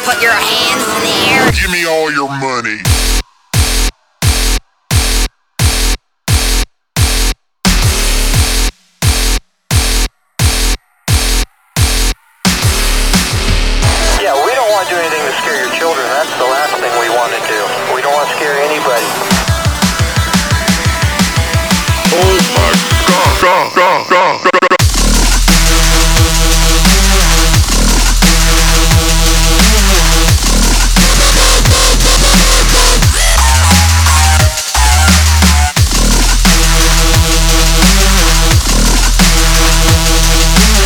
put your hands in the air. Give me all your money. Yeah, we don't want to do anything to scare your children. That's the last thing we want to do. We don't want to scare anybody. Oh my God, God, God, God, God.